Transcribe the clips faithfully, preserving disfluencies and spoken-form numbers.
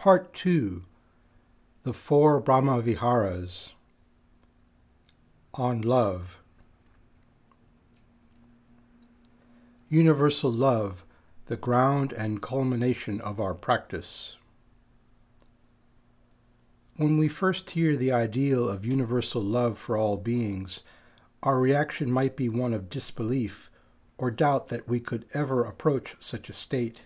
Part two, The Four Brahma Viharas, on Love. Universal love, the ground and culmination of our practice. When we first hear the ideal of universal love for all beings, our reaction might be one of disbelief or doubt that we could ever approach such a state.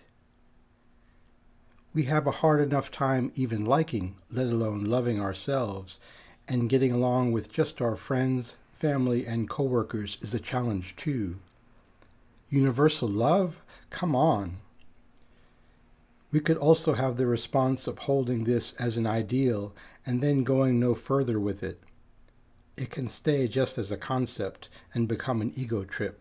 We have a hard enough time even liking, let alone loving ourselves, and getting along with just our friends, family, and coworkers is a challenge too. Universal love? Come on! We could also have the response of holding this as an ideal and then going no further with it. It can stay just as a concept and become an ego trip.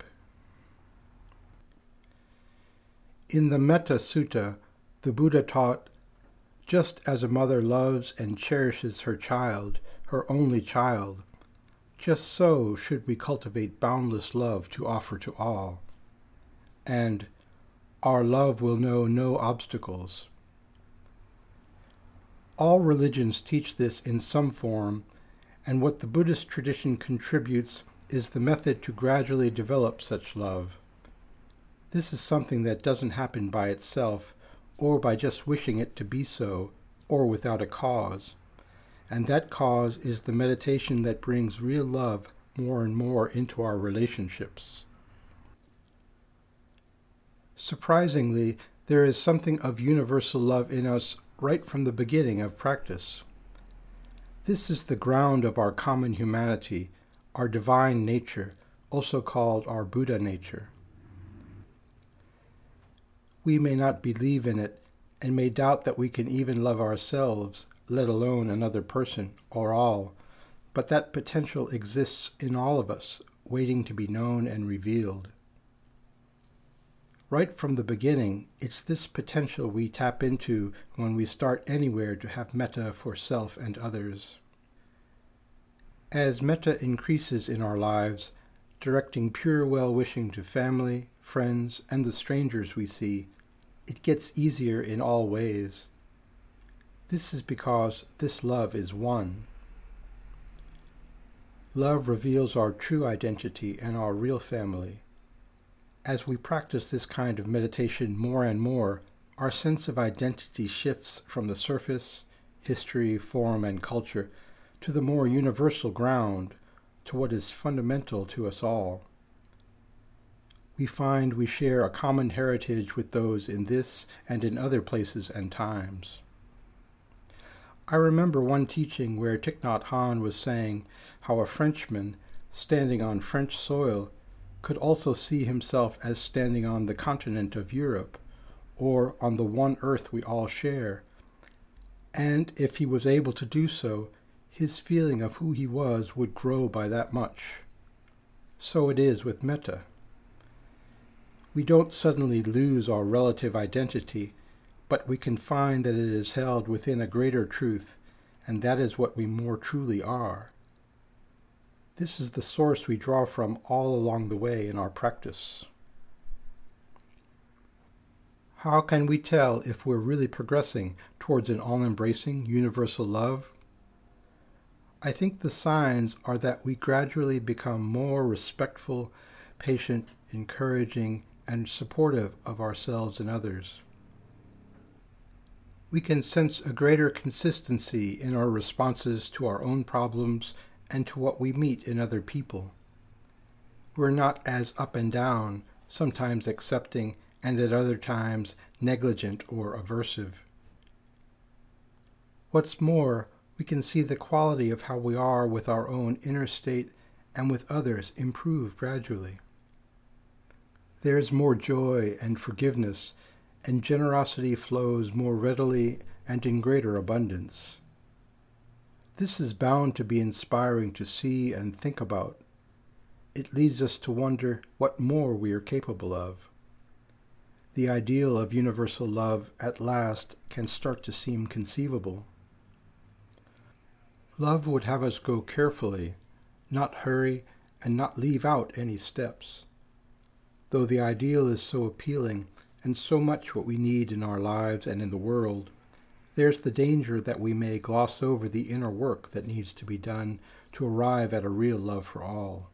In the Metta Sutta, the Buddha taught, just as a mother loves and cherishes her child, her only child, just so should we cultivate boundless love to offer to all. And our love will know no obstacles. All religions teach this in some form, and what the Buddhist tradition contributes is the method to gradually develop such love. This is something that doesn't happen by itself, or by just wishing it to be so, or without a cause. And that cause is the meditation that brings real love more and more into our relationships. Surprisingly, there is something of universal love in us right from the beginning of practice. This is the ground of our common humanity, our divine nature, also called our Buddha nature. We may not believe in it, and may doubt that we can even love ourselves, let alone another person or all, but that potential exists in all of us, waiting to be known and revealed. Right from the beginning, it's this potential we tap into when we start anywhere to have metta for self and others. As metta increases in our lives, directing pure well-wishing to family, friends, and the strangers we see, it gets easier in all ways. This is because this love is one. Love reveals our true identity and our real family. As we practice this kind of meditation more and more, our sense of identity shifts from the surface, history, form, and culture, to the more universal ground, to what is fundamental to us all. We find we share a common heritage with those in this and in other places and times. I remember one teaching where Thich Nhat Hanh was saying how a Frenchman, standing on French soil, could also see himself as standing on the continent of Europe, or on the one earth we all share. And if he was able to do so, his feeling of who he was would grow by that much. So it is with metta. We don't suddenly lose our relative identity, but we can find that it is held within a greater truth, and that is what we more truly are. This is the source we draw from all along the way in our practice. How can we tell if we're really progressing towards an all-embracing universal love? I think the signs are that we gradually become more respectful, patient, encouraging, and supportive of ourselves and others. We can sense a greater consistency in our responses to our own problems and to what we meet in other people. We're not as up and down, sometimes accepting and at other times negligent or aversive. What's more, we can see the quality of how we are with our own inner state and with others improve gradually. There is more joy and forgiveness, and generosity flows more readily and in greater abundance. This is bound to be inspiring to see and think about. It leads us to wonder what more we are capable of. The ideal of universal love at last can start to seem conceivable. Love would have us go carefully, not hurry, and not leave out any steps. Though the ideal is so appealing and so much what we need in our lives and in the world, there's the danger that we may gloss over the inner work that needs to be done to arrive at a real love for all.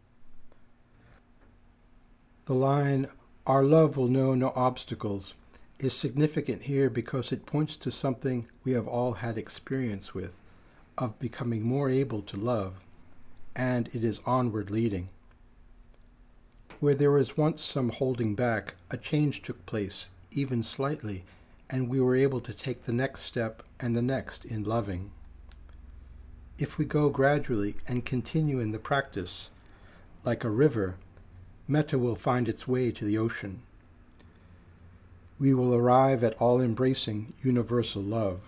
The line, "Our love will know no obstacles," is significant here because it points to something we have all had experience with, of becoming more able to love, and it is onward leading. Where there was once some holding back, a change took place, even slightly, and we were able to take the next step and the next in loving. If we go gradually and continue in the practice, like a river, metta will find its way to the ocean. We will arrive at all-embracing universal love.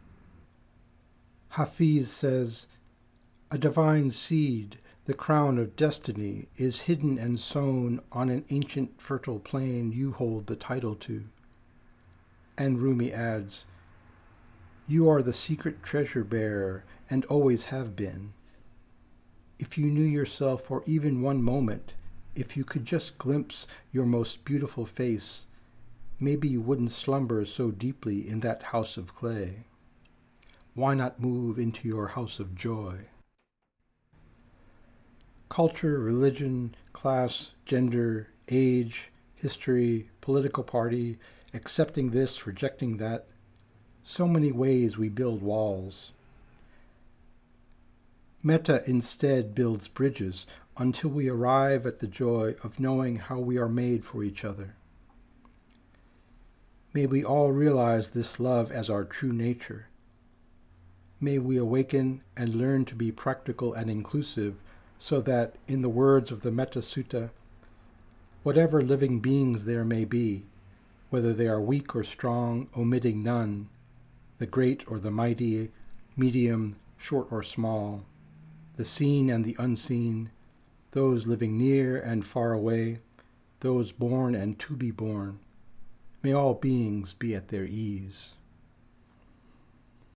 Hafiz says, "A divine seed, the crown of destiny, is hidden and sown on an ancient fertile plain you hold the title to." And Rumi adds, "You are the secret treasure bearer and always have been. If you knew yourself for even one moment, if you could just glimpse your most beautiful face, maybe you wouldn't slumber so deeply in that house of clay. Why not move into your house of joy?" Culture, religion, class, gender, age, history, political party, accepting this, rejecting that. So many ways we build walls. Metta instead builds bridges until we arrive at the joy of knowing how we are made for each other. May we all realize this love as our true nature. May we awaken and learn to be practical and inclusive so that, in the words of the Metta Sutta, whatever living beings there may be, whether they are weak or strong, omitting none, the great or the mighty, medium, short or small, the seen and the unseen, those living near and far away, those born and to be born, may all beings be at their ease.